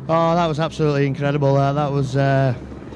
Oh, that was absolutely incredible. That was. I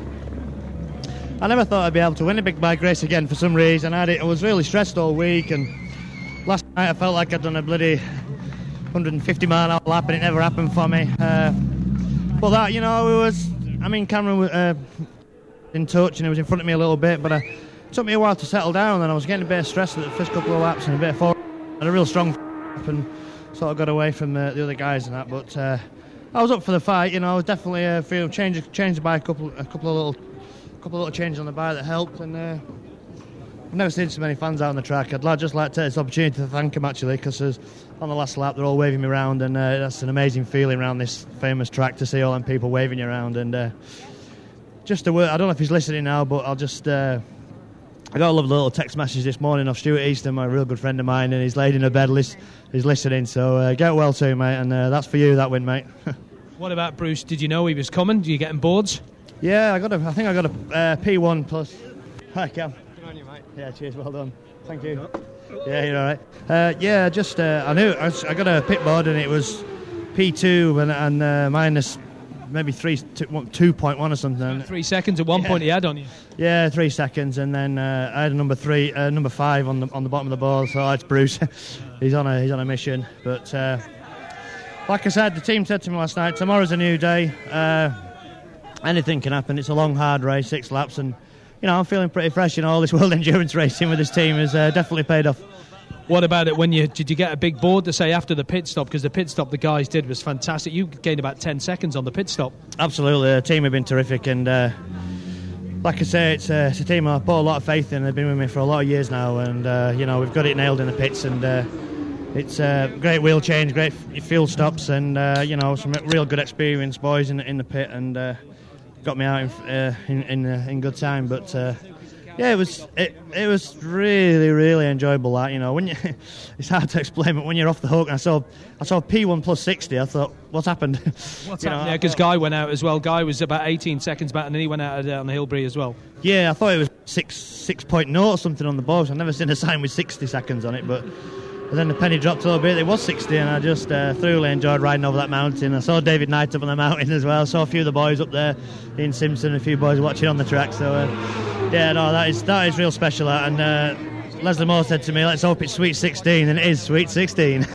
never thought I'd be able to win a big bike race again for some reason. I was really stressed all week, and last night I felt like I'd done a bloody 150-mile-an-hour lap, and it never happened for me. But that, Cameron was in touch, and he was in front of me a little bit, but it took me a while to settle down, and I was getting a bit of stress at the first couple of laps and a bit of forward, and a real strong and sort of got away from the other guys and that. But I was up for the fight. I was definitely feeling changed the bike, a couple of little changes on the bike that helped, and I've never seen so many fans out on the track. I'd just like to take this opportunity to thank them, actually, because on the last lap they're all waving me around, and that's an amazing feeling around this famous track to see all them people waving you around. And just a word, I don't know if he's listening now, but I'll just I got a lovely little text message this morning off Stuart Easton, my real good friend of mine, and he's laid in a bed, he's listening, so get well too, mate, and that's for you, that win, mate. What about Bruce? Did you know he was coming? Did you get him boards? Yeah, I think I got a P1 plus. Hi, Cam. Good on you, mate. Yeah, cheers, well done. Thank you. Yeah, you're all right. I knew I got a pit board, and it was P2 and minus maybe 2.1 or something. 3 seconds at one point he had on you. Yeah, 3 seconds, and then I had number 5 on the bottom of the board. So that's Bruce. he's on a mission. But like I said, the team said to me last night, tomorrow's a new day. Anything can happen. It's a long, hard race, 6 laps, and I'm feeling pretty fresh. All this world endurance racing with this team has definitely paid off. What about it did you get a big board to say after the pit stop? Because the pit stop the guys did was fantastic. You gained about 10 seconds on the pit stop. Absolutely, the team have been terrific, and like I say, it's a team I put a lot of faith in. They've been with me for a lot of years now, and we've got it nailed in the pits, and it's a great wheel change, great fuel stops, and some real good experience boys in the pit, and got me out in good time. But it was really, really enjoyable. That when it's hard to explain, but when you're off the hook, and I saw P1 plus 60, I thought, what's happened? What's happened? Yeah, because Guy went out as well. Guy was about 18 seconds back, and then he went out on the Hilbury as well. Yeah, I thought it was 6.0 or something on the box. I've never seen a sign with 60 seconds on it, but then the penny dropped a little bit. It was 60, and I just thoroughly enjoyed riding over that mountain. I saw David Knight up on the mountain as well. I saw a few of the boys up there, Ian Simpson, a few boys watching on the track. So that is real special. And Leslie Moore said to me, let's hope it's Sweet 16, and it is Sweet 16.